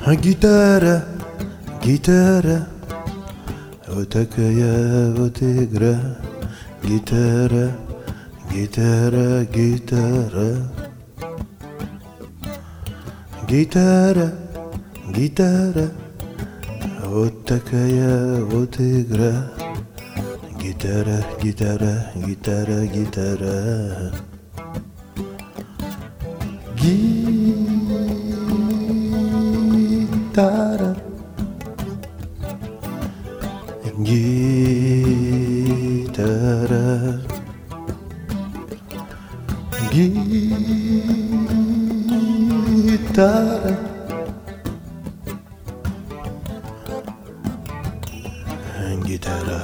Гитара, гитара, вот такая вот игра. Гитара, гитара, гитара. Гитара, гитара, вот такая вот игра. Гитара, гитара, гитара, гитара. Гитара, гитара, гитара. Гитара,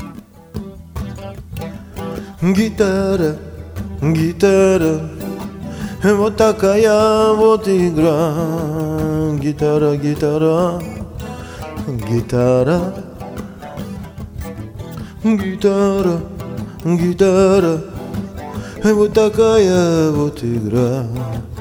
гитара, гитара, вот такая вот игра. Гитара, гитара, гитара, гитара, гитара, вот такая вот игра.